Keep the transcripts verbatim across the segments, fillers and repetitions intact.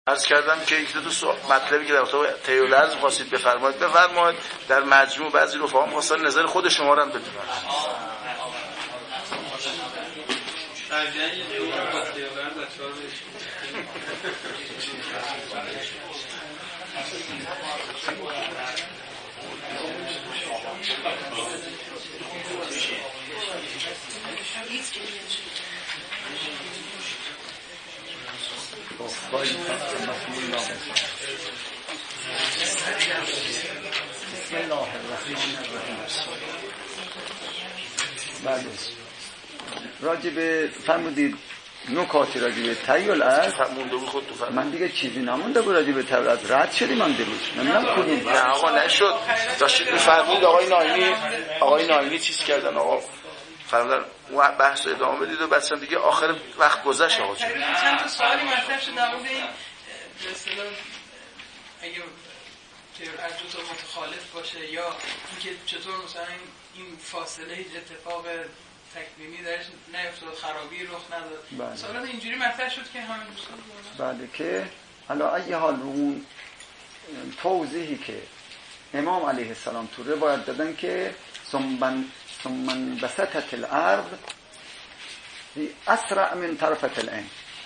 عرض کردم که یک دو تا مطلبی که در اتاق تیولرز خواستید بفرمایید بفرمایید. در مجموع بعضی رفقا خواستن نظر خود شما رو هم بدونن. بسم الله الرحمن الرحیم. بله راجب فرمودید نکاتی راجب تیول از مونده بود خود تو فرمود. من دیگه چیزی نمونده بود راجب تیول از رد شدیم من دیروز نمیدونم کدوم. نه آقا نشد داشتید میفرمودید آقای نایمی آقای نایمی چیز کردن آقا فرمودن بحث ادامه بدید و بعدش دیگه آخر وقت گذشت آقا جون. چند تا سوالی مطرح شد در مورد این به اصطلاح اگه از دو تا متخالف باشه یا اینکه چطور مثلا این فاصله هیچ اتفاق تکوینی درش نیفتاد خرابی رخ نداد. سوالات اینجوری مطرح شد که همین دوستان بله که حالا ای حال اون توضیحی که امام علیه السلام تو روایت دادن که ثم ثم بسطت الارض اسرع من طرفت العین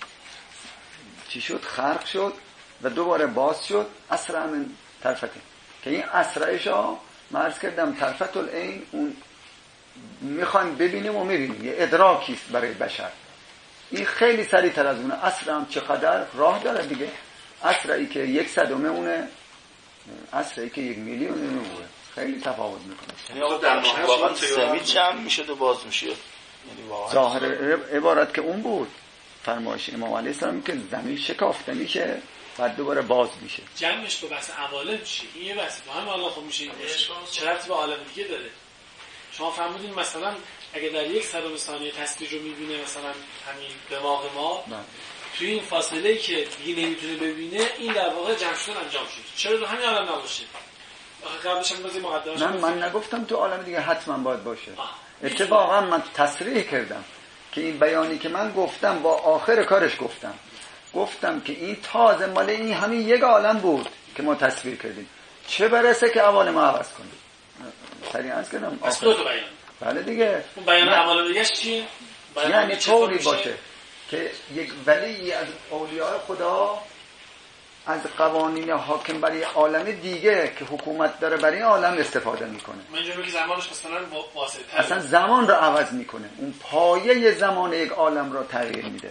چی شد خرق شد و دوباره باز شد اسرع من طرفت که این اسرعش ها مرز کردم طرفت العین اون میخوایم ببینیم و میبینیم یه ادراکیست برای بشر. این خیلی سریعتر از اونه. اسرع هم چقدر راه داره دیگه. اسرعی که یک صدمه اونه اسرعی که یک میلیون اونه خیلی تفاوت میکنه. یعنی آقا در واقع زمین جمع میشد و باز میشد. یعنی واقعا ظاهر عبارت که اون بود فرمایش امام علیه السلام که زمین شکافته میشه بعد دوباره باز میشه. جمعش تو بس عوالم چی؟ این یه بس مهم الله خب میشه این باشه. چه ربطی به عالم دیگه داره؟ شما فهمیدین مثلا اگه در یک صدم ثانیه تصویر رو میبینه مثلا همین دماغ ما توی این فاصله‌ای که دیگه نمیتونه ببینه این در واقع جمع شدن انجام شد. چرا تو همین عالم نباشه؟ آخه قبلش هم بازی مقدمش من من نگفتم تو عالم دیگه حتما باید باشه. اتفاقا من تصریح کردم که این بیانی که من گفتم با آخر کارش گفتم گفتم که این تازه مال این همین یک عالم بود که ما تصویر کردیم چه برسه که عوالم ما عوض کنیم. سریع عرض کردم آخر تو بیان بله دیگه اون بیان عوالم دیگه چیه؟ یعنی طوری باشه که یک ولی از اولیاء خدا از قوانین حاکم برای عالم دیگه که حکومت داره برای عالم استفاده میکنه. من اینجا میگم زمانش مثلا واسطه اصلا زمان رو عوض میکنه. اون پایه زمان یک عالم رو تغییر میده.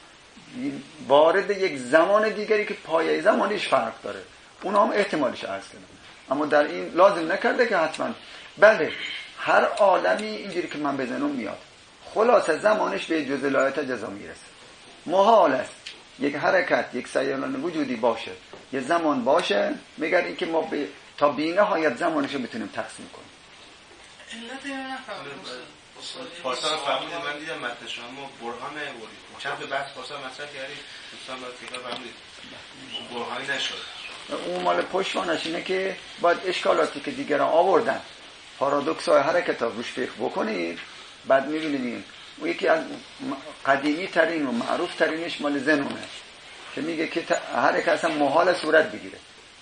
وارد یک زمان دیگری که پایه زمانش فرق داره. اون هم احتمالش عرض کردم. اما در این لازم نکرده که حتما بله هر عالمی اینجوری که من بزنم میاد. خلاصه زمانش به جزئیات جزا میرسه. محال است یک حرکت یک سیالان وجودی باشه یه زمان باشه مگر اینکه ما به تا بی‌نهایت زمانش رو بتونیم تقسیم کنیم. علت اینو نفهمیدم. پارسال فهمیدم من دیدم متن شما برهان نیاوردید. چند تا بحث پارسال مطرح کردید دوستان باید تکرار فهمید. برهانی نشد. اون مال پشتوانش اینه که باید اشکالاتی که دیگران آوردن پارادوکس های حرکت ها روش فکر بکنید بعد میبینید اون یکی از قدیمی ترین و معروف ترینش مال زنونه که میگه که حرکت اصلا محال صورت بگیره.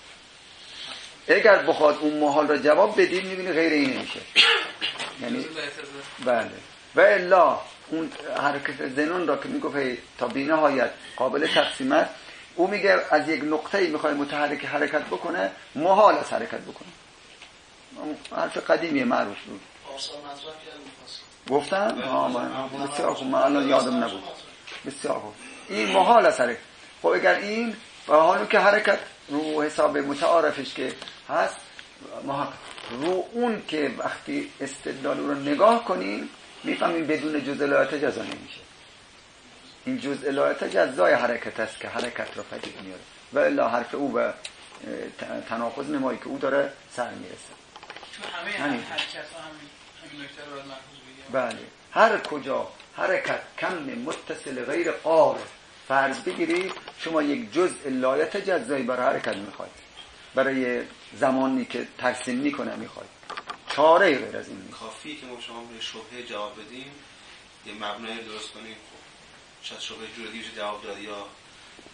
اگر بخواد اون محال را جواب بدید میبینی غیر این نمیشه. یعنی بله و الا اون حرکت زنون را که میگه تا بی‌نهایت قابل تقسیم است او میگه از یک نقطه‌ای میخواد متحرک حرکت بکنه محال است حرکت بکنه. حرف قدیمی معروف بود. گفتن؟ آه من بسیار خوب من الان یادم نبود. بسیار خوب این محال است حرکت. خب اگر این و حالا که حرکت رو حساب متعارفش که هست رو اون که وقتی استدلال رو نگاه کنیم میفهمیم بدون جزئیات جزا نمیشه. این جزئیات جزای حرکت است که حرکت رو پدید میاره و الا حرف او و تناقض نمایی که او داره سر میرسه. همه همین حرکت ها همین همین نکته رو باید محفوظ بگیریم. بله هر کجا حرکت کم متصل غیر قار فرض بگیرید شما یک جزء لایت جزایی برای حرکت میخواید برای زمانی که ترسیم میکنه میخواید چاره غیر از این نیست. کافیه که ما شما به شبهه جواب بدیم یه مبنای درست کنیم. خب شاید شبهه جور دیگه جواب داد یا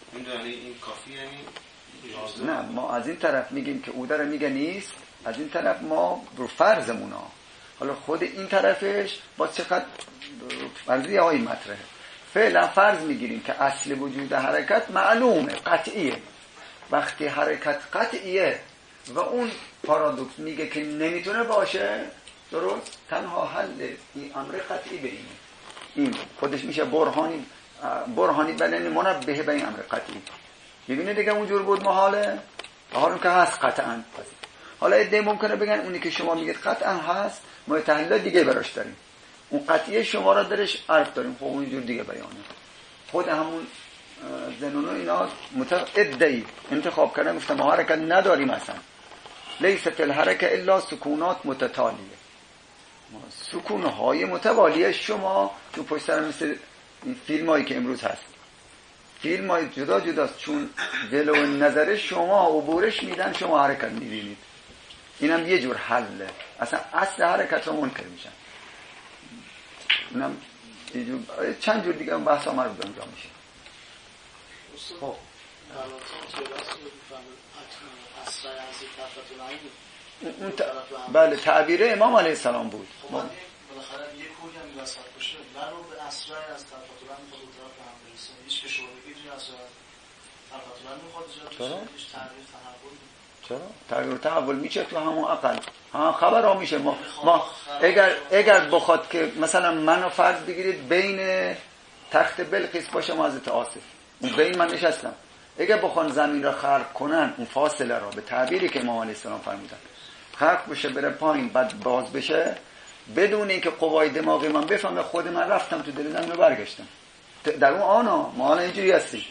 میدونی این کافی یعنی نه ما از این طرف میگیم که او داره میگه نیست، از این طرف ما رو فرضمون ها. حالا خود این طرفش با چقدر فرضیه های مطرحه. فعلا فرض میگیریم که اصل وجود حرکت معلومه، قطعیه. وقتی حرکت قطعیه و اون پارادوکس میگه که نمیتونه باشه، درست؟ تنها حل این امر قطعی به اینه. این خودش میشه برهانی برهانی بلنی منبه به این امر قطعی. ببینید دیگه اونجور بود محاله، حالا که هست قطعا. حالا ایده ممکنه بگن اونی که شما میگید قطعا هست، ما تحلیل دیگه براش داریم. اون قطعیه شما را درش عرض داریم، خب اونجور دیگه بیانه. خود همون زنونو اینا متعدی انتخاب کردن، گفتم ما حرکت نداریم اصلا. لیست الحرکه الا سکونات متتالیه. سکونهای متوالیه شما تو پشت سر مثل این فیلم هایی که امروز هست، فیلم های جدا جداست، چون دل و نظر شما عبورش میدن شما حرکت میبینید. اینم یه جور حله، اصلا اصل حرکت رو منکر میشن. اینم یه جور چند جور دیگه بحث ها مربوط انجام میشه. خب اون ت... بله تعبیر امام علیه السلام بود. خب من بالاخره یه کوی هم می‌وسط باشه، من رو به اسرای از طرفاتوران میخواد اون طرف هم برسه. هیچ که شعبگی توی اسرای طرفاتوران میخواد ایجاد بشه، هیچ تغییر تحول. چرا؟ تغییر تحول میشه تو همون اقل. ها خبر ها میشه. ما, ما اگر اگر بخواد که مثلا منو فرض بگیرید بین تخت بلقیس باشه ما حضرت آصف، اون بین من نشستم، اگر بخوان زمین را خلق کنن، اون فاصله را به تعبیری که امام علیه السلام فرمودن خلق بشه بره پایین بعد باز بشه، بدون اینکه قوای دماغی من بفهمه، خود من رفتم تو دل زمین و برگشتم. در اون آنا ما الان اینجوری هستیم،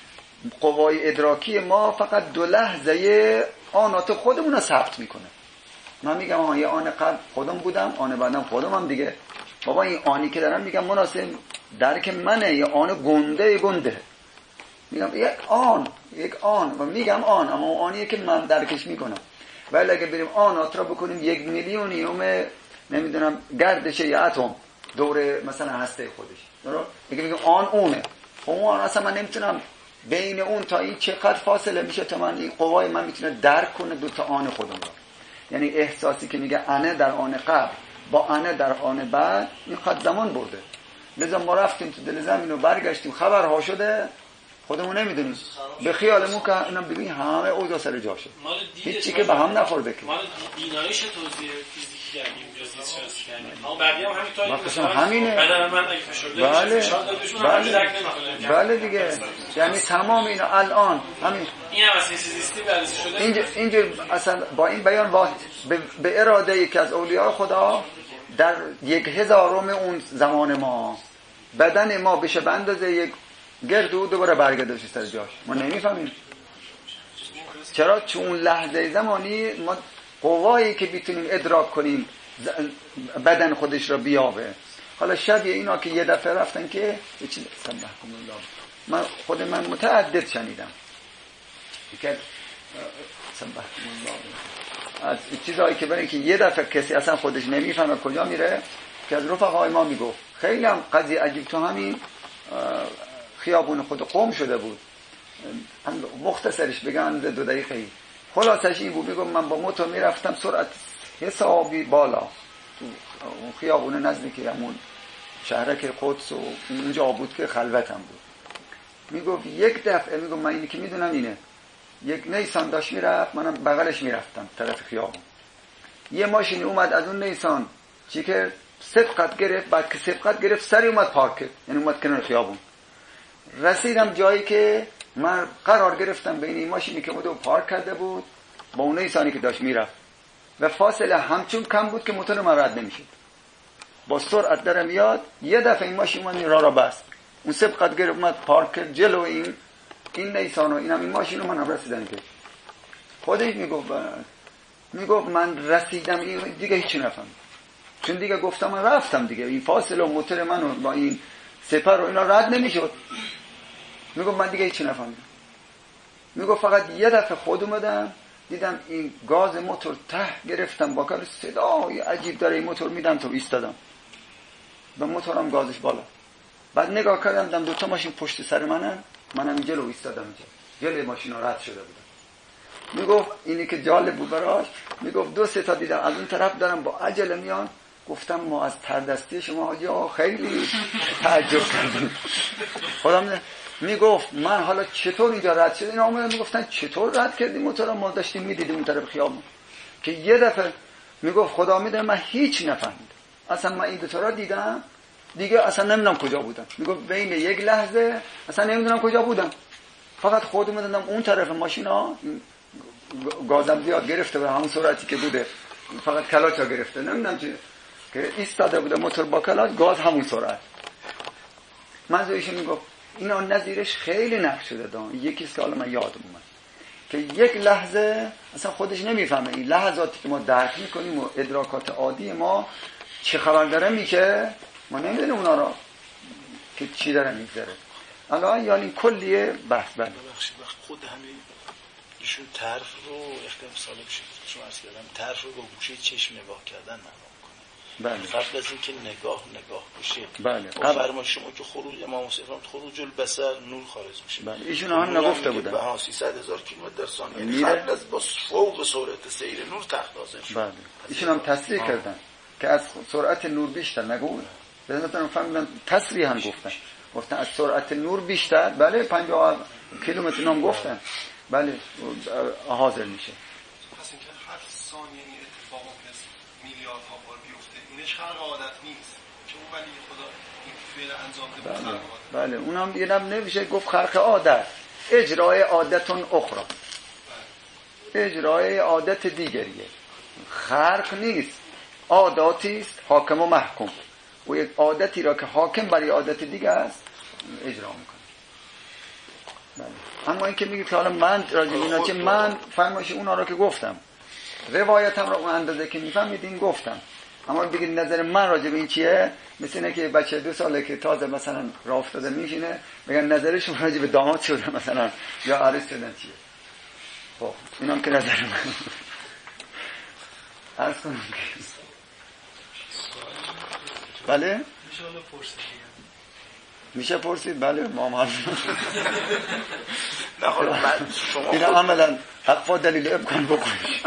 قوای ادراکی ما فقط دو لحظه آنات خودمون رو ثبت میکنه. من میگم آن یه آن قبل خودم بودم، آن بعدم خودم هم دیگه. بابا این آنی که دارم میگم مناسب درک منه، یه آن گنده گنده میگم یک آن یک آن و میگم آن، اما اون آنیه که من درکش میکنم. ولی اگه بریم آنات را بکنیم یک میلیونیوم نمیدونم گردش یه اتم دور مثلا هسته خودش، درست؟ اگه میگم آن اونه، خب اون اصلا من نمیتونم بین اون تا این چقدر فاصله میشه تا من این قوای من میتونه درک کنه دو تا آن خودم را. یعنی احساسی که میگه انه در آن قبل با انه در آن بعد، این خط زمان برده. لذا ما رفتیم تو دل زمین و برگشتیم، خبرها شده خودمون نمیدونیم، به خیالمون که اینم ببین همه اوضاع سر جاشه، هیچی که به هم نخورده که مال بیناییش توضیح فیزیکی کردیم، جزئیات شناسی کردیم، اما بقیه هم همینطوری مثلا همینه. بدن من اگه فشرده بله بله بله دیگه، یعنی تمام اینا الان همین این هم اصلا چیزیستی بررسی شده. اینجا اینجا اصلا با این بیان واحد به, به اراده یکی از اولیاء خدا در یک هزارم اون زمان ما بدن ما بشه به اندازه یک گردو دوباره برگرده سر جاش، ما نمیفهمیم چرا. چون اون لحظه زمانی ما قوایی که بتونیم ادراک کنیم بدن خودش را بیابه. حالا شبیه اینا که یه دفعه رفتن که چی من خود من متعدد شنیدم که از چیزایی که برای که یه دفعه کسی اصلا خودش نمیفهمه کجا میره، که از رفقای ما میگفت خیلی هم قضیه عجیب، تو همین خیابون خود قم شده بود. مختصرش بگم دو دقیقه ای خلاصش این بود، میگم من با موتور میرفتم سرعت حسابی بالا تو اون خیابون نزدیک همون شهرک قدس و اونجا بود که خلوتم بود. میگفت یک دفعه، میگم من اینی که میدونم اینه، یک نیسان داشت میرفت، منم بغلش میرفتم طرف خیابون، یه ماشینی اومد از اون نیسان چی که سبقت گرفت، بعد که سبقت گرفت سری اومد پارک کرد، یعنی اومد کنار خیابون. رسیدم جایی که من قرار گرفتم بین این ماشینی که مدو پارک کرده بود با اون نیسانی که داشت میرفت و فاصله همچون کم بود که موتور من رد نمیشد. با سرعت داره میاد، یه دفعه این ماشین من راه را بست، اون سبقت گرفت اومد پارک کرد جلو این این نیسان و اینم این ماشین رو من رسیدم که خودش میگفت میگفت من رسیدم این دیگه هیچی نفهم، چون دیگه گفتم من رفتم دیگه، این فاصله و موتور منو با این سپر و اینا رد نمیشد. میگفت من دیگه هیچی نفهمیدم. میگفت فقط یه دفعه خود اومدم دیدم این گاز موتور ته گرفتم، با کار صدای عجیب داره این موتور میدم تو ایستادم و موتورم گازش بالا. بعد نگاه کردم دیدم دو تا ماشین پشت سر منن، منم جلو ایستادم اینجا جلوی ماشینا رد شده بودم. میگفت اینی که جالب بود براش، میگفت دو سه تا دیدم از اون طرف دارم با عجله میان. گفتم ما از تردستی شما حاجی آقا خیلی تعجب کردیم. خودم میگفت من حالا چطور اینجا رد شد؟ اینا اومدن میگفتن چطور رد کردیم موتورا، ما داشتیم میدیدیم اون طرف خیابون. که یه دفعه میگفت خدا میدونه من هیچ نفهمیدم، اصلا من این دو تا را دیدم دیگه اصلا نمیدونم کجا بودم. میگفت بین یک لحظه اصلا نمیدونم کجا بودم، فقط خودم میدونم اون طرف ماشینا گازم زیاد گرفته به همون سرعتی که بوده، فقط کلاچا گرفته، نمیدونم چه که ایستاده بوده موتور با کلاچ، گاز همون سرعت. منظورش میگفت اینا نظیرش خیلی نقش شده دان. یکیست که حالا من یادم اومد که یک لحظه اصلا خودش نمیفهمه این لحظاتی که ما درک میکنیم و ادراکات عادی ما چه خبر داره میشه، ما نمیدونیم اونا را که چی داره میگذره. الان یعنی کلیه بحث بله ببخشید وقت خود همین ایشون طرف رو اختلاف ساله بشه شما عرض کردم طرف رو با گوشه چشم نگاه کردن معلوم کنه. بله. قبل از اینکه نگاه نگاه بشه بله قبل فرما شما که خروج امام حسین خروج البصر نور خارج میشه. بله ایشون هم نگفته بودن به سیصد هزار کیلومتر در ثانیه قبل از با فوق سرعت سیر نور تخت حاضر شد. بله ایشون هم تصریح کردن که از سرعت نور بیشتر نگو مثلا فهمیدن تصریح هم گفتن گفتن از سرعت نور بیشتر بله پنجاه کیلومتر نام گفتن بله حاضر میشه. پس اینکه هر ثانیه این اتفاق ممکنه میلیاردها بار بیفته، اینش خلق عادت نیست که اون ولی خدا این فعل انجام بده. بله بله اونم یه نم نمیشه گفت خلق عادت، اجرای عادتون اخرى، اجرای عادت دیگریه، خرق نیست، عاداتی است حاکم و محکوم و یک عادتی را که حاکم برای عادت دیگه است اجرا میکنه. بله. اما این که میگید که حالا من راجع به اینا چه من فرمایش اونا رو که گفتم روایتم رو اون اندازه که میفهمیدین گفتم، اما بگید نظر من راجع به این چیه، مثل اینه که بچه دو ساله که تازه مثلا راه افتاده میشینه بگن نظرشون راجع به داماد شده مثلا یا عروس شدن چیه. خب اینم که نظر من عرض کنم که بله میشه پرسید بله ما هم حرف نه حالا من شما این عملا حقا دلیل امکان بکنیش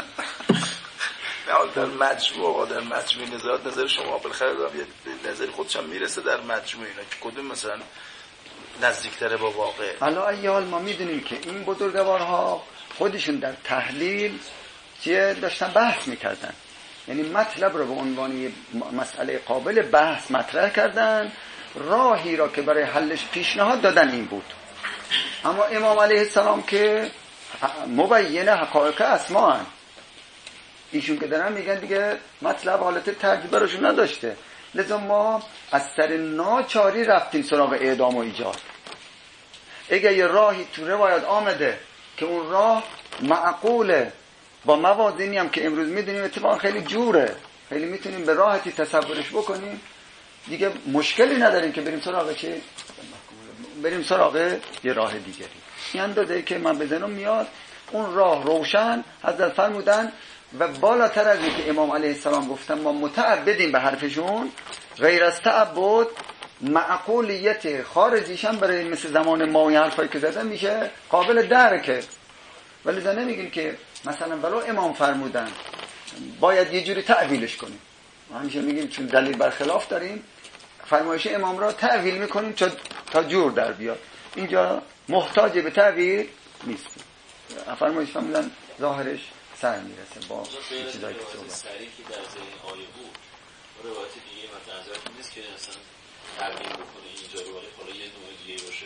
نه حالا در مجموع در مجموع نظرات نظر شما بالاخره دارم یه نظری خودشم میرسه در مجموع اینا که کدوم مثلا نزدیکتره با واقع. حالا ایال ما میدونیم که این بزرگوارها خودشون در تحلیل چیه داشتن بحث میکردن، یعنی مطلب رو به عنوان مسئله قابل بحث مطرح کردن، راهی را که برای حلش پیشنهاد دادن این بود. اما امام علیه السلام که مبین حقایق اسما هن. ایشون که دارن میگن دیگه مطلب حالت ترجیح براشون نداشته، لذا ما از سر ناچاری رفتیم سراغ اعدام و ایجاد. اگه یه راهی تو روایت آمده که اون راه معقوله با موازینی هم که امروز میدونیم اتفاقا خیلی جوره، خیلی میتونیم به راحتی تصورش بکنیم، دیگه مشکلی نداریم که بریم سراغ چه؟ بریم سراغ یه راه دیگری. این اندازه که من بزنم میاد اون راه روشن حضرت فرمودن و بالاتر از این که امام علیه السلام گفتن ما متعبدیم به حرفشون، غیر از تعبد معقولیت خارجیشن برای مثل زمان ما این حرفایی که زدن میشه قابل درکه. ولی زن نمیگیم که مثلا ولو امام فرمودن باید یه جوری تعویلش کنیم، همیشه میگیم چون دلیل برخلاف داریم فرمایش امام را تعویل میکنیم تا جور در بیاد. اینجا محتاج به تعویل نیست، فرمایش فرمودن ظاهرش سر میرسه با چیزایی که صحبت سری که در ذهن آیه بود روایت دیگه مثلا نظرتون نیست که مثلا تعبیر بکنه اینجا رو ولی حالا یه نوع دیگه باشه.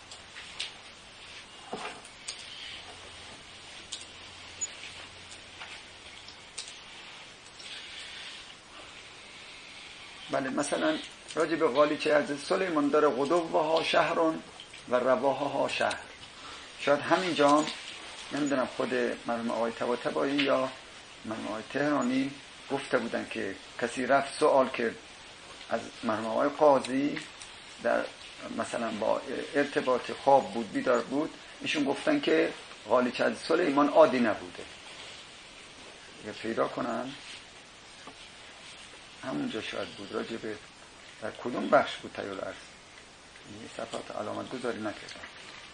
بله مثلا راجع به قالیچه از سلیمان داره غدوها شهرون و رواها شهر. شاید همینجا نمیدونم خود مرحوم آقای طباطبایی یا مرحوم آقای تهرانی گفته بودن که کسی رفت سوال کرد از مرحوم آقای قاضی در مثلا با ارتباط خواب بود بیدار بود، ایشون گفتن که قالیچه از سلیمان عادی نبوده. یه پیدا کنن همونجا شاید بود راجع به در کدوم بخش بود تایول عرض این صفحات علامت گذاری نکردم.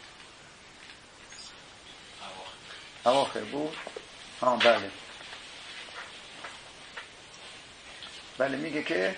اواخر بود. آه بله بله میگه که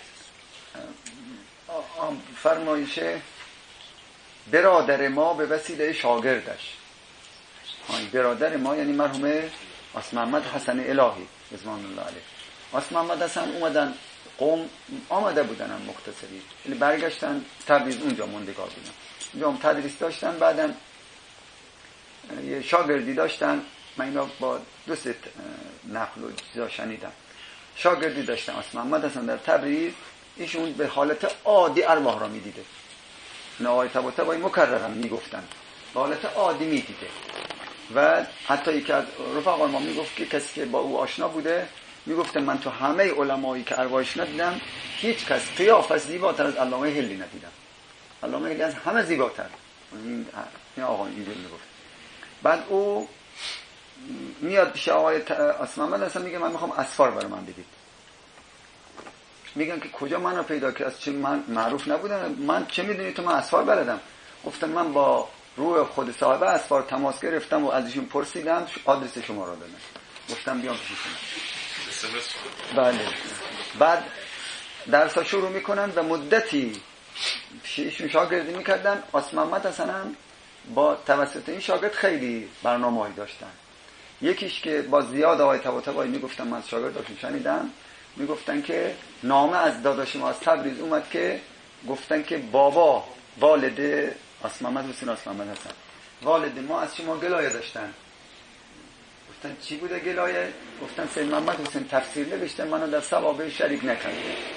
فرمایش برادر ما به وسیله شاگردش. برادر ما یعنی مرحوم آس محمد حسن الهی رضوان الله علیه. آس محمد حسن اومدن قوم آمده بودن هم مختصری، یعنی برگشتن تبریز، اونجا موندگار بودن، اونجا هم تدریس داشتن. بعدن یه شاگردی داشتن، من اینا با دوست نقل و چیزا شنیدم. شاگردی داشتن آس محمد حسن در تبریز، ایشون به حالت عادی ارواح را میدیده. اینا آقای طباطبایی مکررن میگفتن به حالت عادی میدیده. و حتی یکی از رفقا ما میگفت که کسی که با او آشنا بوده میگفته من تو همه علمایی که ارواحش ندیدم هیچ کس قیافش زیباتر از علامه هلی ندیدم. علامه هلی از همه زیباتر. این این آقا اینجوری میگفت. بعد او میاد پیش آقای آس محمد حسن میگه من میخوام اسفار برای من بدید. میگن که کجا منو پیدا که از چه من معروف نبودم، من چه میدونی تو من اسفار بلدم. گفتم من با روح خود صاحب اسفار تماس گرفتم و ازشون پرسیدم آدرس شما را دادن، گفتم بیام پیش شما. بله. بعد درس شروع میکنن و مدتی ایشون شاگردی میکردن. آس محمد حسن هم با توسط این شاگرد خیلی برنامه‌ای داشتن. یکیش که با زیاد آقای طباطبایی میگفتن من از شاگرداشون شنیدم، میگفتن که نامه از داداش ما از تبریز اومد که گفتن که بابا والد آس محمد حسین آس محمد حسن والد ما از شما گلایه داشتن. گفتن چی بوده گلایه؟ گفتن سید محمد حسین تفسیر نوشته منو در ثوابه شریک نکرده.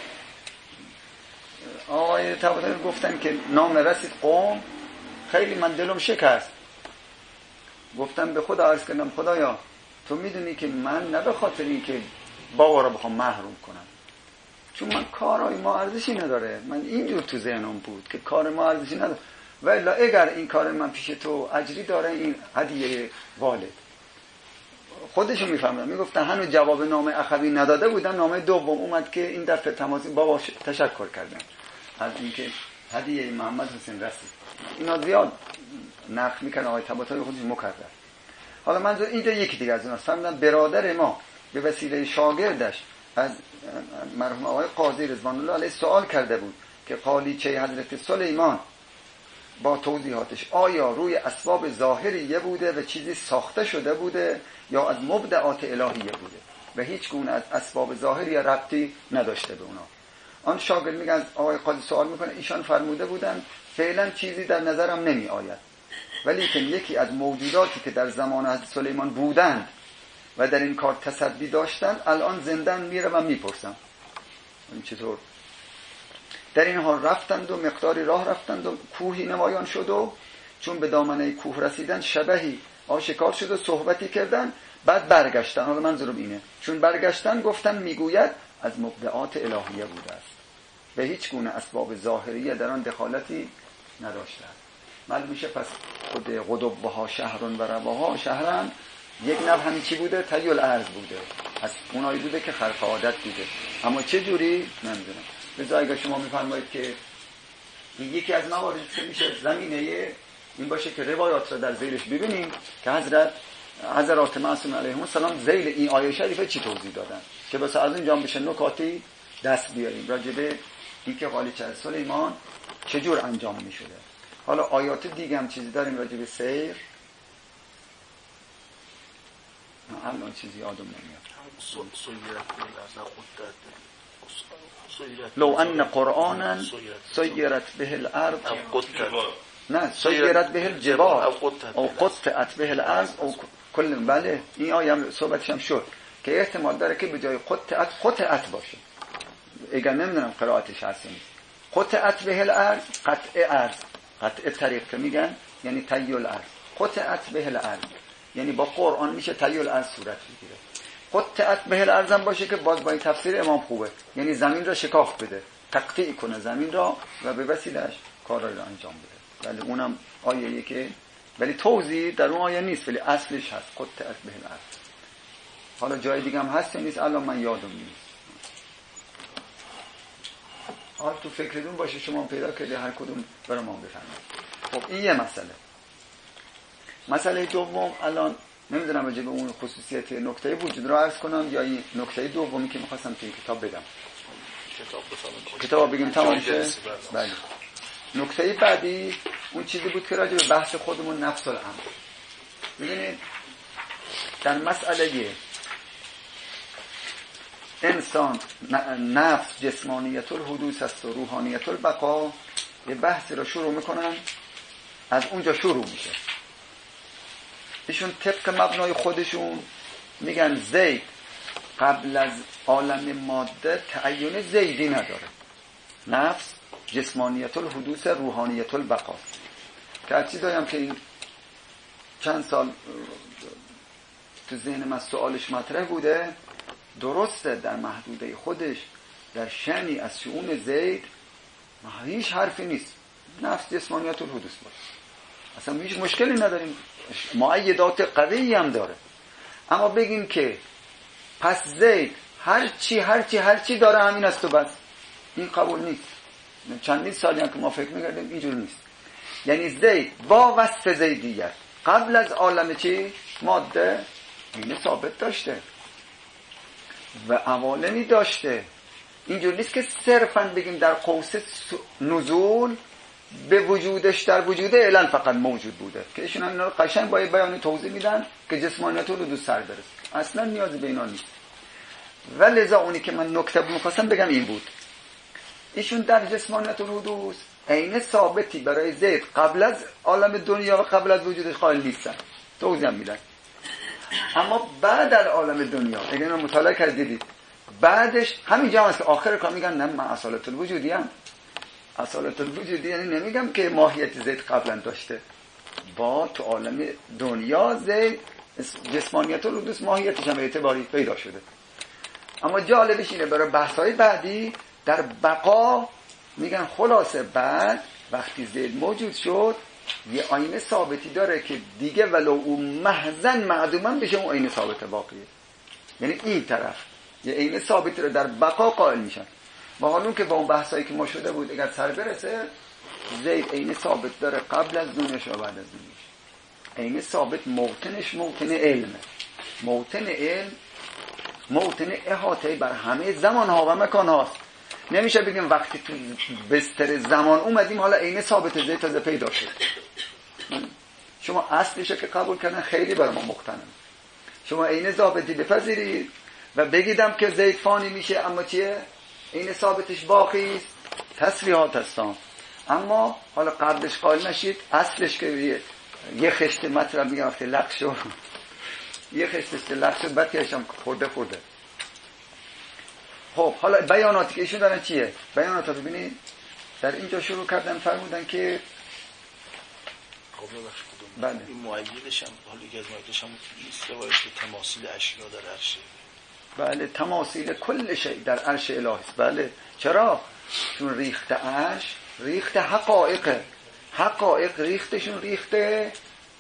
آقای طباطبایی گفتن که نامه رسید قوم، خیلی من دلم شکست. گفتم به خدا عرض کردم خدایا تو میدونی که من نه به خاطر این که بابا را بخوام محروم کنم، چون من کارای ما ارزشی نداره، من اینجور تو ذهنم بود که کار ما ارزشی نداره، ولی اگر این کار من پیش تو اجری داره این هدیه والد. خودشون میفهمن. میگفتن هنوز جواب نامه اخوی نداده بودن، نامه دوم اومد که این دفعه تماسی بابا تشکر کردن از اینکه هدیه محمد حسین رسید. اینا زیاد نقل میکنه آقای طباطبایی خودش مکرر. حالا منظور اینجا یکی دیگه از اوناست. فهمیدن برادر ما به وسیله شاگردش از مرحوم آقای قاضی رضوان الله علیه سوال کرده بود که قالیچه حضرت سلیمان با توضیحاتش آیا روی اسباب ظاهریه بوده و چیزی ساخته شده بوده یا از مبدعات الهیه بوده و هیچ گونه از اسباب ظاهری ربطی نداشته به اونا. آن شاگرد میگه از آقای قاضی سوال میکنه ایشان فرموده بودن فعلا چیزی در نظرم نمی آید، ولی که یکی از موجوداتی که در زمان حضرت سلیمان بودند و در این کار تصدی داشتند الان زندن میره و میپرسم این چطور. در این حال رفتند و مقداری راه رفتند و کوهی نمایان شد و چون به دامنه کوه رسیدن شبحی آشکار شد و صحبتی کردن. بعد برگشتن. حالا منظورم اینه چون برگشتن گفتن میگوید از مبدعات الهیه بوده است و هیچ گونه اسباب ظاهریه در آن دخالتی نداشته است. معلوم میشه پس خود قدوبها شهرون و رواها شهرن یک نوع همین چی بوده؟ تیل ارز بوده، از اونایی بوده که خرق عادت بوده. اما چه جوری نمیدونم. بذار اگه شما میفرمایید که یکی از موارد که میشه زمینه این باشه که روایات را در زیرش ببینیم که حضرت حضرات معصوم علیهم السلام ذیل این آیه شریفه چی توضیح دادن که بس از اونجا بشه نکاتی دست بیاریم راجع به اینکه قالیچه سلیمان چجور انجام میشده. حالا آیات دیگه هم چیزی داریم راجع به سیر. الان چیزی یادم نمیاد. لو ان قرآنا سیرت به الارض نه سیرت به الجبال او قطعت به الارض او کل. بله این آیه هم صحبتش هم شد که احتمال داره که به جای قطعت قطعت باشه. اگر نمیدونم قرائتش هست نیست. قطعت به الارض قطع ارض، قطع طریق که میگن یعنی تیل ارض. قطعت به الارض یعنی با قرآن میشه تیل ارض صورت بگیره. قطعت به الارض هم باشه که باز با این تفسیر امام خوبه، یعنی زمین را شکاف بده، تقطیع کنه زمین را و به وسیله‌اش کارایی را انجام بده. ولی اونم آیه‌ای که ولی توضیح در اون آیه نیست، ولی اصلش هست قطعت به الارض. حالا جای دیگه هم هست یا نیست الان من یادم نیست. حال تو فکرتون باشه، شما پیدا کردید هر کدوم برای ما بفرمایید. خب این یه مسئله. مسئله دوم، الان نمیدونم راجع به اون خصوصیت نکته وجود رو عرض کنم یا این نکته دومی که می‌خواستم تو این کتاب بگم. کتاب بفرمایید. کتاب بگیم تمام شه. بله. نکته بعدی اون چیزی بود که راجع به بحث خودمون نفس الامر. می‌دونید در مسئله انسان نفس جسمانیت الحدوث است و روحانیت البقا یه بحثی رو شروع میکنن، از اونجا شروع میشه. ایشون طبق مبنای خودشون میگن زید قبل از عالم ماده تعین زیدی نداره، نفس جسمانیت الحدوث روحانیت البقا. که هرچی دارم که این چند سال تو ذهن من سوالش مطرح بوده، درسته در محدوده خودش در شأنی از شؤون زید هیچ حرفی نیست، نفس جسمانیت الحدوث باشه، اصلا هیچ مشکلی نداریم، مؤیدات قوی هم داره. اما بگیم که پس زید هر چی هر چی هر چی داره همین است و بس، این قبول نیست. چندین سالی هم که ما فکر می‌کردیم اینجور نیست. یعنی زید با وصف زیدیت قبل از عالم چی ماده این ثابت داشته و عوالمی داشته. اینجور نیست که صرفاً بگیم در قوس نزول به وجودش در وجود اعلان فقط موجود بوده، که ایشون اینا رو قشنگ با بیان توضیح میدن که جسمانیت رو دو سر برسه، اصلا نیازی به اینا نیست. و لذا اونی که من نکته می‌خواستم بگم این بود، ایشون در جسمانیت الحدوث عین ثابتی برای زید قبل از عالم دنیا و قبل از وجودش قائل نیستن، توضیح میدن. اما بعد از عالم دنیا اگر اینو مطالعه کردید بعدش همینجا هست که آخر کار میگن نه من اصالت الوجودی هم اصالت الوجودی، یعنی نمیگم که ماهیت زید قبلا داشته، با تو عالم دنیا زید جسمانیت الحدوث ماهیتش هم اعتباری پیدا شده. اما جالبش اینه برای بحث‌های بعدی در بقا میگن خلاصه بعد وقتی زید موجود شد یه آینه ثابتی داره که دیگه ولو اون محضن معدومن بشه اون آینه ثابت باقیه. یعنی این طرف یه آینه ثابتی رو در بقا قائل میشن. با حالون که با اون بحثایی که ما شده بود اگر سر برسه زید آینه ثابت داره قبل از دونش و بعد از دونش. آینه ثابت موطنش موطن علمه، موطن علم موطن احاطه بر همه زمان ها و مکان هاست. نمیشه بگیم وقتی تو بستر زمان اومدیم حالا عین ثابت زید تازه پیدا شد. شما اصلشه که قبول کردن خیلی برای ما مختنم. شما عین ثابتی بپذیرید و بگیدم که زید فانی میشه، اما چیه؟ عین ثابتش باقی است، تصریحات هستن. اما حالا قبلش قائل نشید، اصلش که یه, یه خشت مطلب میگم وقتی لق شد یه خشتش لق شد بعد که هم خورده خورده. خب حالا بیاناتی که ایشون دارن چیه؟ بیانات رو ببینید در اینجا شروع کردن فرمودن که خب ببخش کدوم بله. این مؤیدش هم حالا یکی از مؤیدش هم نیست روایت تماثیل اشیا در عرش. بله تماثیل کل شیء در عرش الهی است. بله چرا؟ چون ریخت عرش ریخت حقایق، حقایق ریختشون ریخته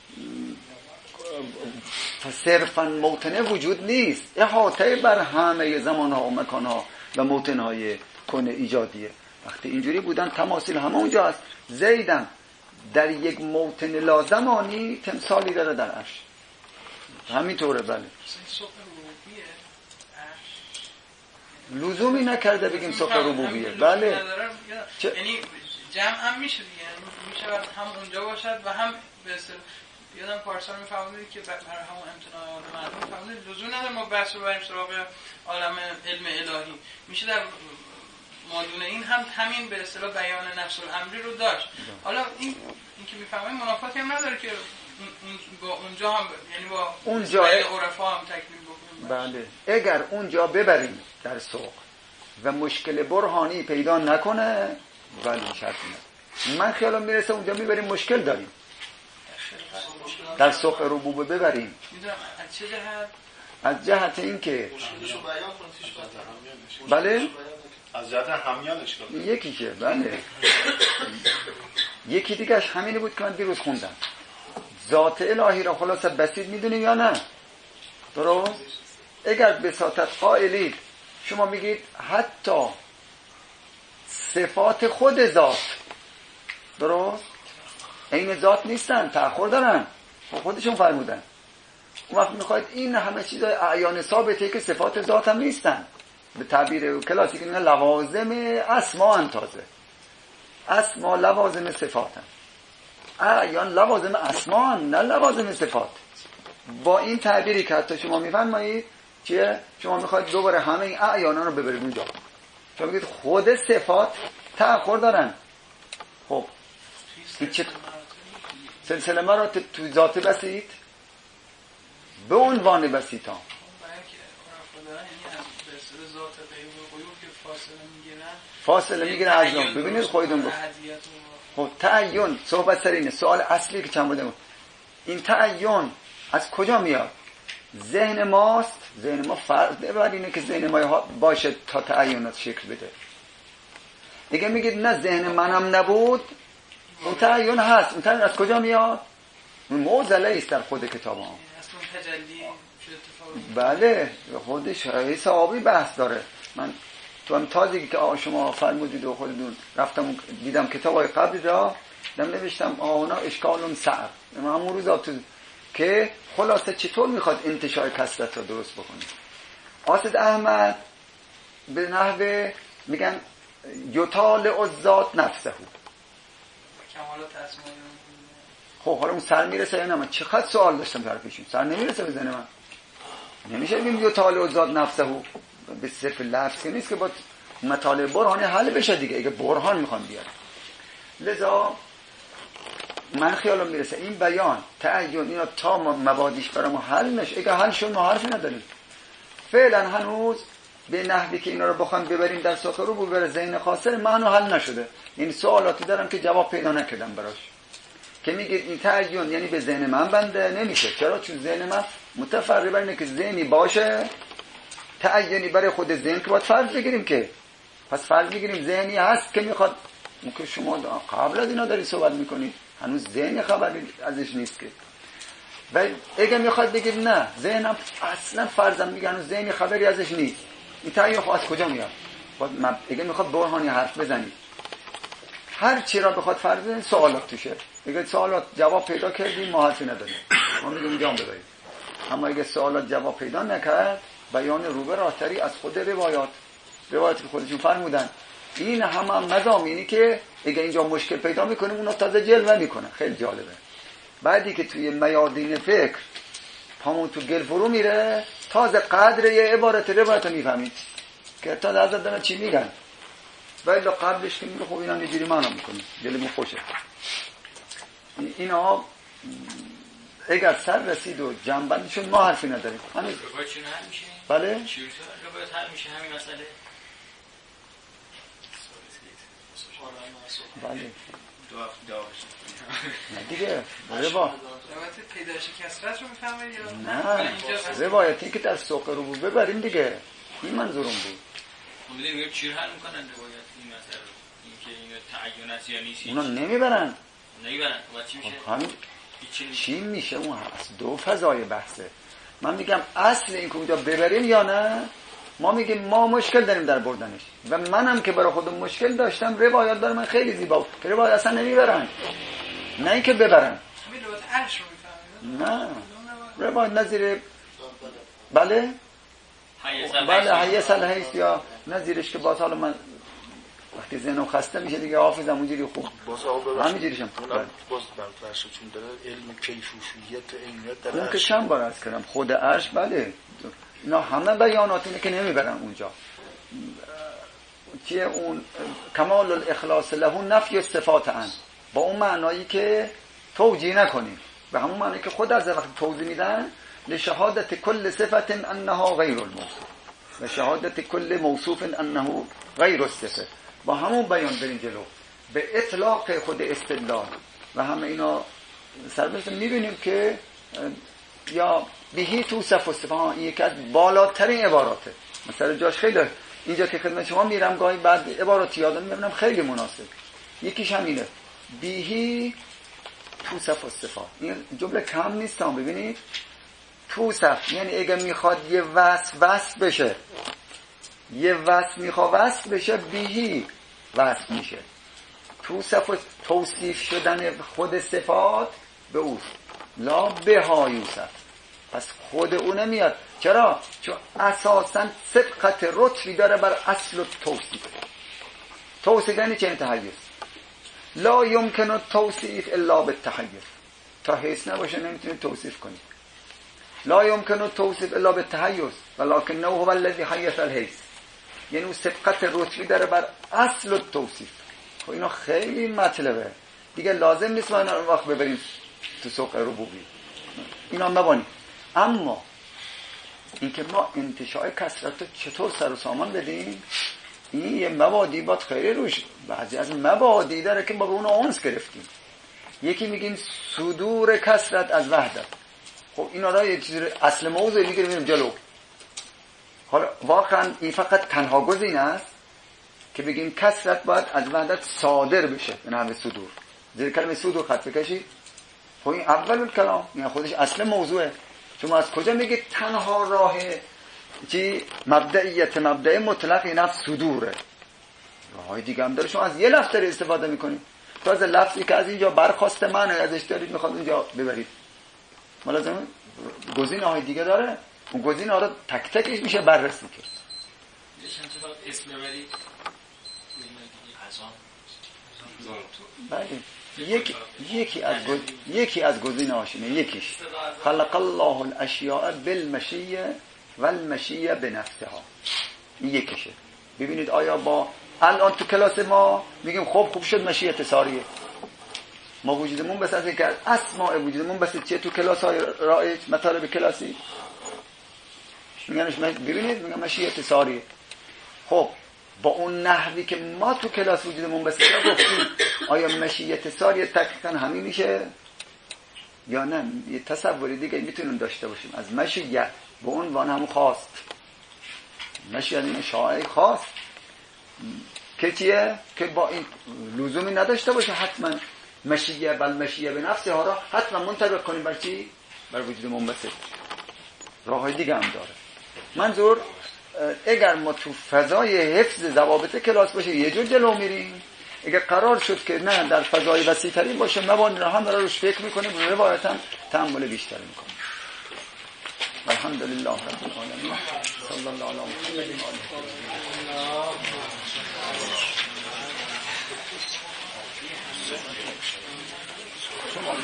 صرفاً موطن وجود نیست، احاطه بر همه زمانها و مکانها و موطنهای کن ایجادیه. وقتی اینجوری بودن تماثیل همه اونجا هست. زیدن در یک موطن لازمانی تمثالی داره در عرش، همینطوره. بله لزومی نکرده بگیم سوق ربوبیه. بله یعنی جمع هم میشه دیگه، میشه هم اونجا باشد و هم به اصطلاح یادم پارسال میفهمونید که برای همون امتناع عالم مردم میفهمونید لزوم نداره ما بحث رو بریم سراغ عالم علم الهی. میشه در مادون این هم همین به اصطلاح بیان نفس الامری رو داشت. حالا این این که میفهمید منافاتی هم نداره که اون با اونجا هم یعنی با اونجا عرفا هم تکمیل بکنیم. بله اگر اونجا ببریم در سوق و مشکل برهانی پیدا نکنه ولی شرط نه. من خیالم میرسه اونجا میبریم مشکل داریم. در سوق ربوبه ببریم. میدونم از چه جهت؟ از جهت این که بله از جهت همیانش کنه یکی که بله یکی دیگهش همینه بود که من دیروز خوندم. ذات الهی را خلاصه بسیط میدونیم یا نه؟ درست؟ اگر بساطت قائلید شما میگید حتی صفات خود ذات. درست؟ این ذات نیستن، تأخر دارن، خودشون فرمودن. اون وقت میخواید این همه چیزای اعیان ثابته که صفات ذات هم نیستن. به تعبیر کلاسیک اینا لوازم اسما انتازه. اسما لوازم صفات هم. اعیان لوازم اسما هم، نه لوازم صفات. با این تعبیری که حتی شما میفرمایید چیه؟ شما میخواید دوباره همه این اعیانا رو ببرید اونجا. شما میگید خود صفات تأخر دارن. خب هیچ سلسله مراتب تو ذات بسیط به عنوان بسیط ها فاصله میگیرن از نام. ببینید خودتون گفت خب تعین صحبت سر اینه. سوال اصلی که چند بوده بود این تعین از کجا میاد؟ ذهن ماست. ذهن ما فرض بر اینه که ذهن ما باشه تا تعینات شکل بده. دیگه میگید نه ذهن منم نبود، اون تعین هست. اون تعین از کجا میاد؟ اون معضله است در خود کتاب ها. بله خودش حسابی بحث داره. من تو هم تازگی که آقا شما فرمودید و خودتون رفتم دیدم کتابای قبلی را دم نوشتم آهنا اشکالون صعب. من همون روزا تو که خلاصه چطور میخواد انتشار کثرت را درست بکنید. آسد احمد به نحوه میگن یطال الذات نفسه. خب حالا اون سر میرسه یا نه؟ من چقدر سوال داشتم در پیشون، سر نمیرسه به ذهن من. نمیشه بگیم یطال الذات نفسه به صرف لفظ نیست که با مطالب برهانی حل بشه دیگه. اگه برهان میخوان بیارن، لذا من خیالم میرسه این بیان تعین اینا تا مبادیش برای ما حل نشه. اگه حل شد ما حرفی نداریم. فعلا هنوز به نحوی که اینا رو بخوام ببریم در ساخه رو ببره ذهن خاصه منو حل نشده. این سوالاتی دارم که جواب پیدا نکردم براش. که میگید این تعین یعنی به ذهن من بنده نمیشه. چرا؟ چون ذهن من متفرع بر اینه که ذهنی باشه. تعینی برای خود ذهن که باید فرض بگیریم که پس فرض بگیریم ذهنی هست که میخواد. ممکن شما قبل از اینا داری صحبت میکنید هنوز ذهن خبری ازش نیست که. و اگه میخواد بگید نه ذهنم اصلا فرضم میگه هنوز ذهنی خبری ازش نیست، این تعین خب از کجا میاد؟ اگه میخواد برهانی حرف بزنید هر چی را بخواد فرض بزنید سوالات توشه. اگه سوالات جواب پیدا کردیم ما حرفی نداریم، ما میگیم جام ببرید. اما اگه سوالات جواب پیدا نکرد بیان روبه راهتری از خود روایات روایاتی که خودشون فرمودن. این هم هم مضامینی که اگه اینجا مشکل پیدا میکنیم اونو تازه جلوه میکنه. خیلی جالبه. بعدی که توی میادین فکر پامون تو گل فرو میره تازه قدر یه عبارت روایت رو میفهمید که تا حضرت دارن چی میگن. ولی قبلش که میگه خب اینا اینجوری معنا میکنه دلمون خوشه. اینا اگر سر رسید و جنبندیشون ما حرفی نداریم. همین روایت چون حل میشه؟ بله؟ روایت حل میشه همین مسئله؟ بله دو هفته داغش نه دیگه روایت پیدایش کثرت رو میفهمه یا نه؟ روایتی که در سوق رو بود ببریم دیگه. این منظورم بود. امیده میگم چی رو حل میکنن روایت این مسئله رو؟ این که این تعین است یا نیست؟ اونا نمیبرن نمیبرن و چی میشه؟ همین چی میشه؟ اون هست دو فضای بحثه. من میگم اصل این که اونجا ببریم یا نه. ما میگیم ما مشکل داریم در بردنش و منم که برای خودم مشکل داشتم. روایات دارم من خیلی زیبا که روایت اصلا نمیبرن، نه اینکه ببرن. همین روایت عرش رو میفهمید؟ نه روایت نظیر بله بله حیث الحیث یا نظیرش که باز حالا من وقتی ذهنم خسته میشه دیگه حافظم اونجوری خوب همینجوریشم باز برفرش چون داره علم کیفوفیت علمیت در اون که چند بار عرض کردم خود عرش. بله اینا همه بیانات اینه که نمیبرن اونجا. چیه اون کمال الاخلاص له نفی صفات ان با اون معنایی که توجیه نکنیم و همون معنی که خود از وقت توضیح میدن لشهادت کل صفت انها غیر الموصوف و شهادت کل موصوف انه غیر الصفه. با همون بیان بریم جلو به اطلاق خود استدلال و همه اینا سربست میبینیم که یا بهی توصف و صفه. این یکی از بالاترین عباراته. مثلا جاش خیلی اینجا که خدمت شما میرم گاهی بعد عبارات یادم میبینم خیلی مناسب. یکیش هم اینه بهی توصف و صفه. این جمله کم نیست هم ببینید. توصف یعنی اگه میخواد یه وصف وصف بشه، یه وصف میخواد وصف بشه بهی وصف میشه. توصف توصیف شدن خود صفات به اوست، لا بها یوصف. پس خود او نمیاد. چرا؟ چون اساساً سبقت رتبی داره بر اصل و توصیف. توصیف یعنی چه؟ تحیز. لا یمکن التوصیف الا بالتحیز. تا حیث نباشه نمیتونید توصیف کنید. لا یمکن التوصیف الا بالتحیز ولکنه هو الذی حیث الحیث. یعنی اون سبقت رتبی داره بر اصل و توصیف. خب اینا خیلی مطلبه دیگه، لازم نیست ما اینا وقت ببریم تو سوق ربوبی، اینا مبانی. اما اینکه ما انتشاء کثرت رو چطور سر و سامان بدیم، این یه مبادی باید خیلی روش. بعضی از مبادی داره که ما به اون آنس گرفتیم. یکی میگیم صدور کثرت از وحدت. خب اینا را یه چیز اصل موضوع میگیریم میریم جلو. حالا واقعا این فقط تنها گزینه است که بگیم کثرت باید از وحدت صادر بشه به نحو صدور. زیر کلمه صدور خط بکشید. خب این اول کلام، این خودش اصل موضوعه. شما از کجا میگید تنها راه چی مبدئیت مبدأ مطلق این نفس صدوره؟ راهی دیگه هم داره. شما از یه لفظ داری استفاده میکنید، تو از لفظی که از اینجا برخواسته من ازش دارید میخواد اونجا ببرید. ما لازم گزینه های دیگه داره، اون گزینه ها رو تک تکش میشه بررسی کرد. اسم ببرید بله. یک یکی از گز... یکی از گزینه هاشونه. یکیش خلق الله الاشیاء بالمشیه والمشیه بنفسها. این یکیشه. ببینید آیا با الان تو کلاس ما میگیم خب خوب شد مشیت ساریه، ما وجودمون بس از اینکه اسماء وجودمون بس چیه تو کلاس های رایج مطالب کلاسی میگنش مش... ببینید میگم مشیت ساریه. خب با اون نحوی که ما تو کلاس وجودمون بس گفتیم آیا مشیت ساریه دقیقاً همین میشه یا نه؟ یه تصوری دیگه میتونیم داشته باشیم از مشیت به عنوان هم خواست. مشیت این شایع خواست که چیه؟ که با این لزومی نداشته باشه حتما مشیه بل مشیه به نفسه ها را حتما منطبق کنیم بر چی؟ بر وجود منبسط. راه های دیگه هم داره. منظور اگر ما تو فضای حفظ ضوابط کلاس باشه یه جور جلو میریم، اگر قرار شد که نه در فضای وسیع تری باشه مبانی را هم روش فکر میکنیم، روایتا تأمل بیشتر میکنیم. الحمدلله رب العالمین صلی الله علی محمد و آله. شما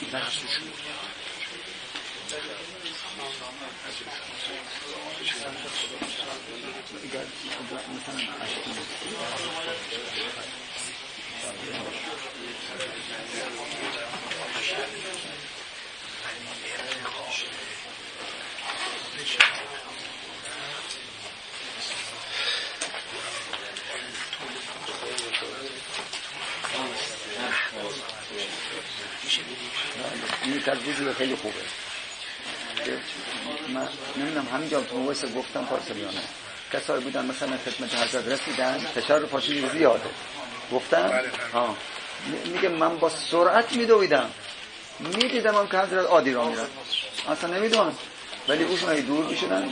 این ترجیح خیلی خوبه. من نمیدونم همینجا تو مویسه گفتم پارسلیانه کسایی بودن مثلا خدمت حضرت رسیدن فشار رو پاشی زیاده گفتم ها میگه من با سرعت میدویدم میدیدم هم که حضرت عادی را میرن اصلا نمیدونم، ولی اوشون هایی دور میشدن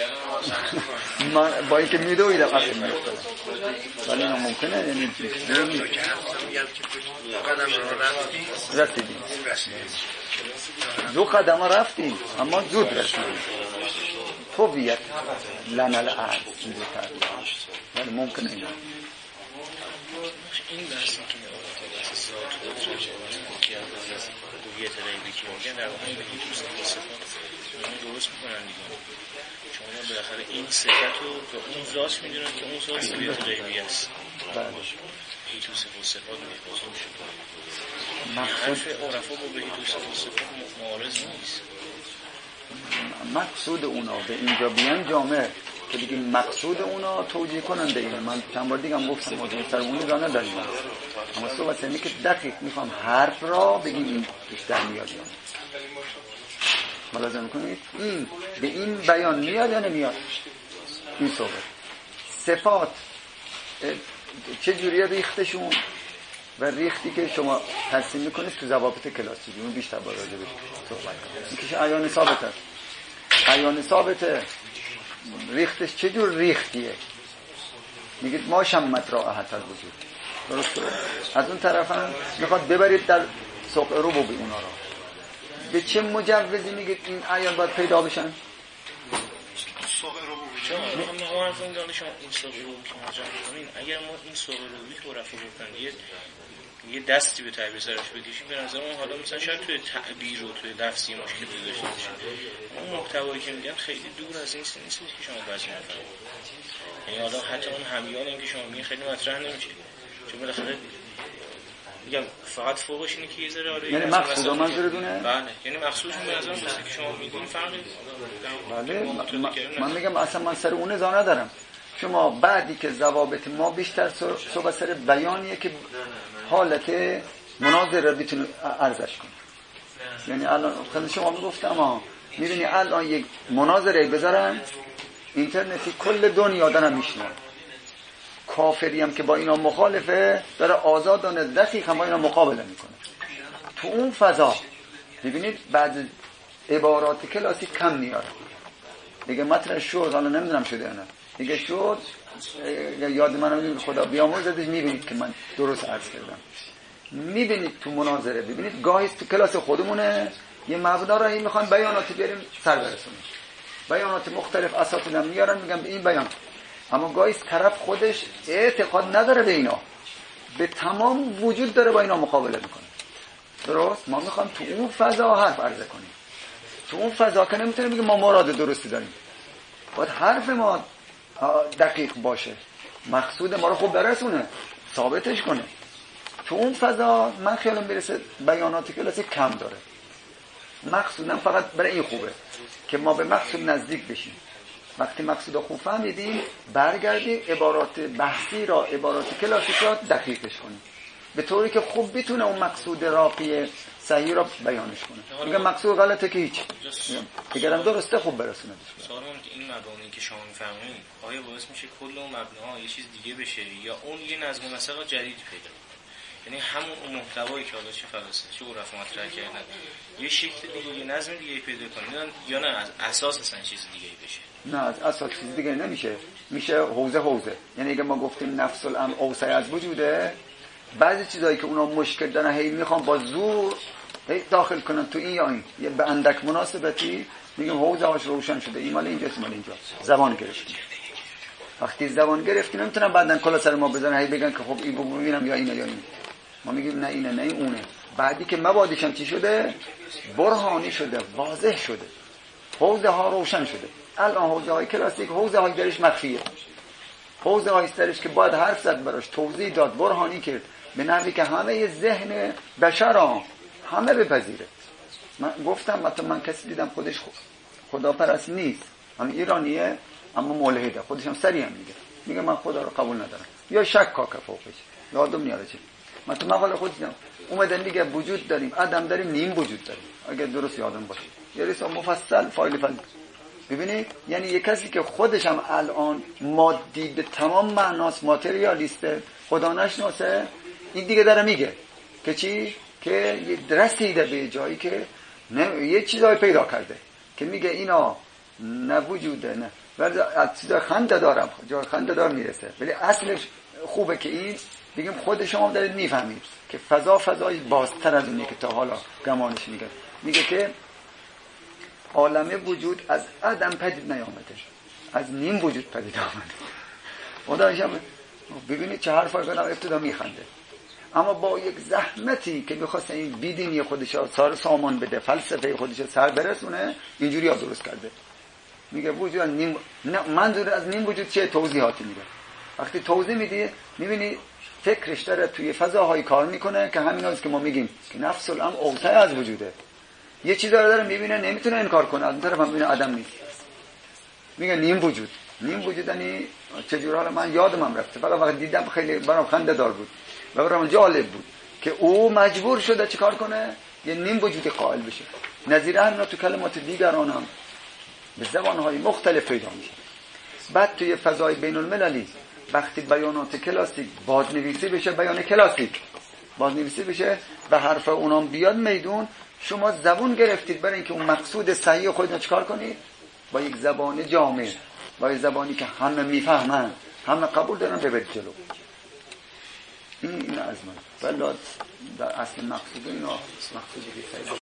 من با اینکه میدویدم اصلا میفتدم، ولی اینا ممکنه یعنی رسیدیم دو قدم رفتیم اما زود رسیدیم طویت لنا الارض ولی ممکنه اینا این بحثی که بحث ذات خود را که از هویت غیبی که میگن در واقع به این دوست صفات درست میکنن دیگه. شما بالاخره این صفت رو به اون ذات میدونن که اون ذات هویت غیبی است. این تو صفات صفات میخواسته میشه. حرف عرفا با به این تو صفات صفات معارض نیست. مقصود اونا به اینجا بیان جامعه که بگیم مقصود اونا توجیه کننده اینه. من چند بار دیگه هم گفتم موضوع سر اونی را نداریم، اما صحبت اینه که دقیق میخوام حرف را بگیم این بیشتر میاد یا نه. ملاحظه میکنید این به این بیان میاد یا نمیاد؟ این صحبت صفات چه جوریه ریختشون و ریختی که شما ترسیم میکنید تو ضوابط کلاسی اون بیشتر با راجع بهش صحبت کنید. این که عیان ثابت است، عیان ثابته ریختش چه جور ریختیه؟ میگید ما شمت رائحت الوجود، درسته؟ از اون طرف هم میخواد ببرید در سوق ربوبی اونا رو. به چه مجوزی میگید این اعیان باید پیدا بشن؟ سوق ربوبی چون ما حرف این دانش این سوق ربوبی که مطرح می‌کنین، اگر ما این سوق ربوبی رو رفع بکنیم یه یه دستی به تعبیر سرش بکشیم، به نظر من حالا مثلا شاید توی تعبیر و توی لفظی مشکلی داشته باشه. اون محتوایی که میگن خیلی دور از این نیست که شما بازی می‌کنید. یعنی حالا حتی اون همیان این که شما میگین خیلی مطرح نمیشه. چون بالاخره میگم فقط فوقش اینه که یه ذره آره یعنی مقصود منظورتونه؟ بله، یعنی مقصودشون به نظر میاد که شما میگین فرقی. بله من میگم اصلا من سر اون ازا ندارم. شما بعدی که ضوابط ما بیشتر صحبت سر بیانیه که حالت مناظره بتونه ارزش کنه. یعنی الان خیلی شما میگفتم ها میبینی الان یک مناظره بذارن اینترنتی کل دنیا دارن میشنن. کافری هم که با اینا مخالفه داره آزادانه دقیق هم با اینا مقابله میکنه. تو اون فضا میبینید بعد عبارات کلاسیک کم میاره. دیگه مطرح شد، حالا نمیدونم شده یا نه، دیگه شد یاد منو میگه خدا بیامرزدش. میبینید که من درست عرض کردم. میبینید تو مناظره ببینید گاهی تو کلاس خودمونه یه مبنا رو این میخوان بیاناتی بیاریم سر برسونیم، بیانات مختلف اساتیدم میارن میگم به این بیان، اما گاهی طرف خودش اعتقاد نداره به اینا، به تمام وجود داره با اینا مقابله میکنه. درست؟ ما میخوام تو اون فضا حرف عرضه کنیم. تو اون فضا که نمیتونه بگه ما مراد درستی داریم، باید حرف ما دقیق باشه، مقصود ما رو خوب برسونه، ثابتش کنه. تو اون فضا من خیالم میرسه بیانات کلاسی کم داره. مقصودم فقط برای این خوبه که ما به مقصود نزدیک بشیم. وقتی مقصود رو خوب فهمیدیم برگردیم عبارات بحثی را، عبارات کلاسیک را دقیقش کنیم به طوری که خوب بتونه اون مقصود راقی صحیح را بیانش کنه. میگم مقصود غلطه که هیچ، اگرم درسته خوب برسونه. سوال من که این مبانی که شما میفهمید آیا باعث میشه کل اون مبناها یه چیز دیگه بشه یا اون یه نظم و نسق جدید پیدا کنه؟ یعنی همون اون محتوایی که حالا چه فلسفه چه عرف مطرح کردن یه شکل دیگه، یه نظم دیگه پیدا کنه یا نه از اساس اصلا چیز دیگه بشه؟ نه از اساس چیز دیگه نمیشه، میشه حوزه حوزه. یعنی اگه ما گفتیم نفس الامر اوسع از وجوده، بعضی چیزایی که اونا مشکل دارن هی میخوان با زور هی داخل کنن تو این یا این، یه به اندک مناسبتی میگیم حوزه هاش روشن شده، این مال اینجاست مال اینجا. زبان گرفتیم، وقتی زبان گرفتیم نمیتونن بعدن کلا سر ما بزنن هی بگن که خب این ببینم یا اینه یا این. ما میگیم نه اینه نه این اونه. بعدی که مبادیش هم چی شده؟ برهانی شده، واضح شده، حوزه ها روشن شده. الان حوزه های کلاسیک حوزه های درش مخفیه، حوزه های درش که باید حرف زد براش، توضیح داد، برهانی کرد به نحوی که همه ذهن بشر همه بپذیره. من گفتم مثلا من کسی دیدم خودش خداپرست نیست، هم ایرانیه اما ملحده، خودش هم سریع هم میگه میگه من خدا رو قبول ندارم یا شک کاکه فوقش یادم نیاره چی. من تو مقاله خود دیدم اومدن میگه وجود داریم، عدم داریم، نیم وجود داریم، اگه درست یادم باشه یه ریسا مفصل فایل فایل. ببینید یعنی یه کسی که خودش هم الان مادی به تمام معناست، ماتریالیسته، خدا نشناسه، این دیگه داره میگه که چی؟ که رسیده به جایی که نه یه چیزایی پیدا کرده که میگه اینا نه وجوده نه، ولی از چیزای خنده دارم، جای خنده دار میرسه، ولی اصلش خوبه که این بگیم خود شما دارید میفهمید که فضا فضای بازتر از اونی که تا حالا گمانش میگه. میگه که عالم وجود از عدم پدید نیامده، از نیم وجود پدید آمده. خدایشم ببینید چه حرفای کنم ابتدا میخنده، اما با یک زحمتی که میخواست این بیدینی خودش سر سامان بده، فلسفه خودش سر برسونه، اینجوری ها درست کرده. میگه وجود نیم، نه منظور از نیم وجود چه؟ توضیحاتی میده. وقتی توضیح میده میبینی فکرش داره توی فضاهای کار میکنه که همین هست که ما میگیم که نفس الامر اوسع از وجوده. یه چیز داره داره میبینه نمیتونه انکار کنه، از اون طرف هم میبینه عدم نیست. میگه نیم وجود، نیم وجود یعنی چجور؟ حالا من یادم هم رفته، فقط وقت دیدم خیلی برام خنده دار بود و برام جالب بود که او مجبور شده چیکار کنه؟ یه نیم وجودی قائل بشه. نظیر همینا تو کلمات دیگران هم به زبانهای مختلف پیدا میشه. بعد توی فضای بین المللی وقتی بیانات کلاسیک بازنویسی بشه، بیان کلاسیک بازنویسی بشه و حرف اونام بیاد میدون، شما زبون گرفتید برای اینکه اون مقصود صحیح خودتون چیکار کنید؟ با یک زبان جامع، با یک زبانی که همه میفهمن، همه قبول دارن، ببرید جلو. این این از من ولی در اصل مقصود اینا مقصودی که